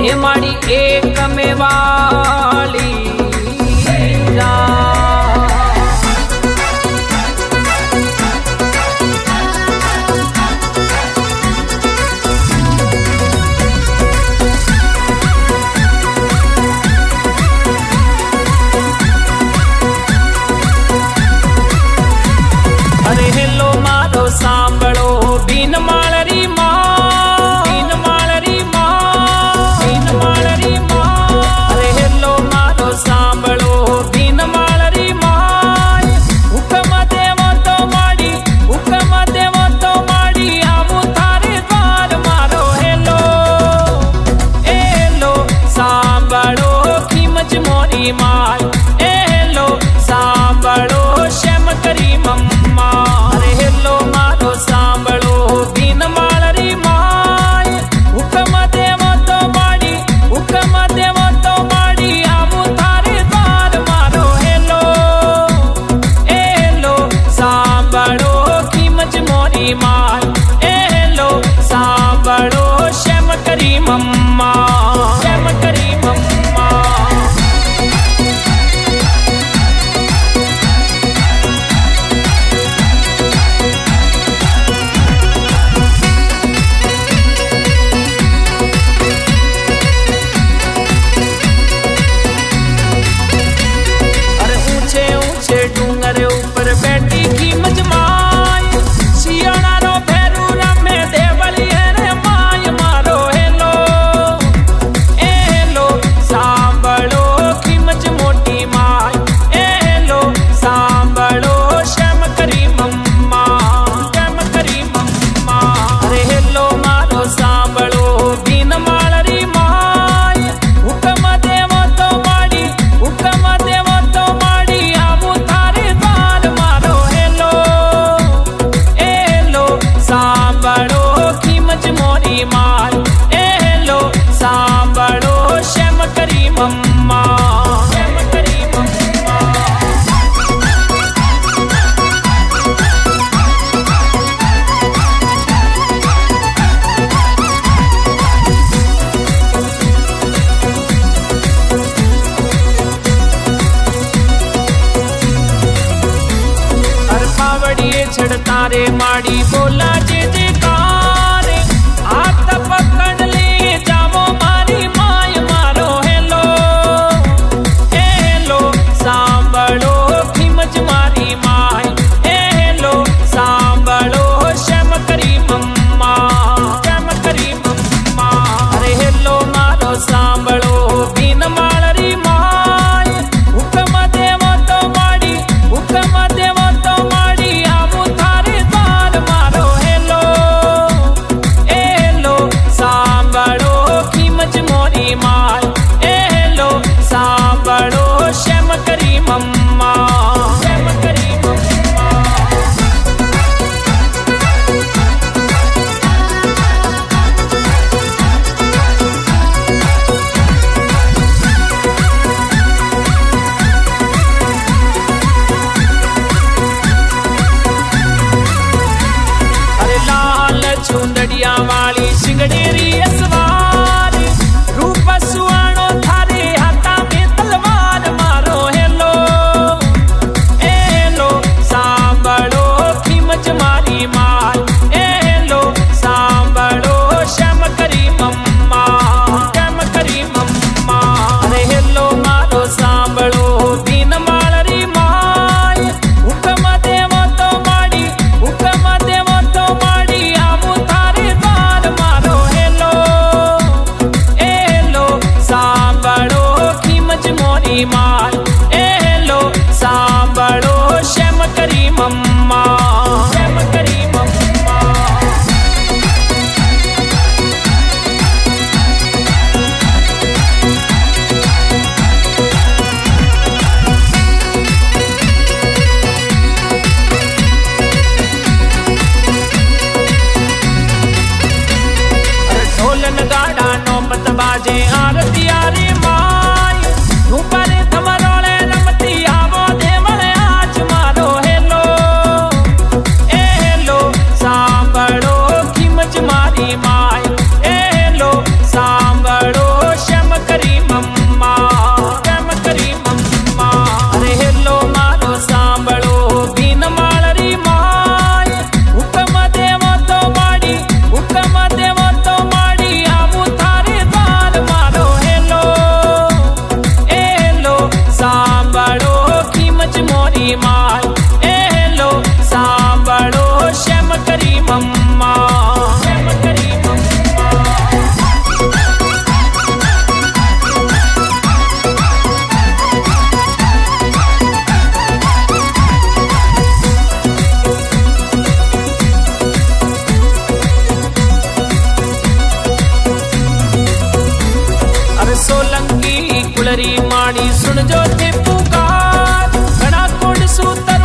हे मारी एक में वाली अरे हेलो मारो सांभळो बीन माळरी मां, बीन माळरी मां, बीन माळरी मां। अरे हेलो मारो सांभळो बीन माळरी मां। हुकम देवो तो माड़ी, हुकम देवो तो माड़ी आवू थारे द्वार मारो हेलो हेलो सांभळो खीमच मोरी माय। हेलो सांभळो शम करी मम्मा। अरे हेलो मारो सांभळो बीन माळरी माय। हुकम देवो तो माड़ी, हुकम देवो तो माड़ी आवू थारे द्वार मारो हेलो हेलो सांभळो खीमच मोरी माय। हेलो सांभळो शम करी मम्मा, शम करी मम्मा। डूंगर ऊपर बैठी खीमच माय। सियाणा रो भैरू रमे देवली रे माय मारो हेलो हेलो सांभळो खीमच मोटी माय। हेलो सांभळो शम करी मम्मा, शम करी मम्मा। अरे हेलो मारो सांभळो बीन माळरी माय। हुकम देवो तो माड़ी, हुकम देवो तो माड़ी आवू थारे द्वार मारो हेलो हेलो सांभळो खीमच मोरी माय। हेलो सांभळो शम करी मम्मा, शम करी मम्मा। पावड़िए छड़ता रे माड़ी बोला जे जयकार। हाथ पकड़ ले जावो मारी माय मारो हेलो हेलो सांभळो खीमच मारी माय। हेलो सांभळो शम करी मम्मा, शम करी मम्मा। अरे हेलो मारो सांभळो बीन माळरी माय। हुकम देवो तो माड़ी, हुकम देवो तो माड़ी आवू थारे द्वार मारो हेलो कुलरी माड़ी सुन जो थे पुकार घना कुंड सूतर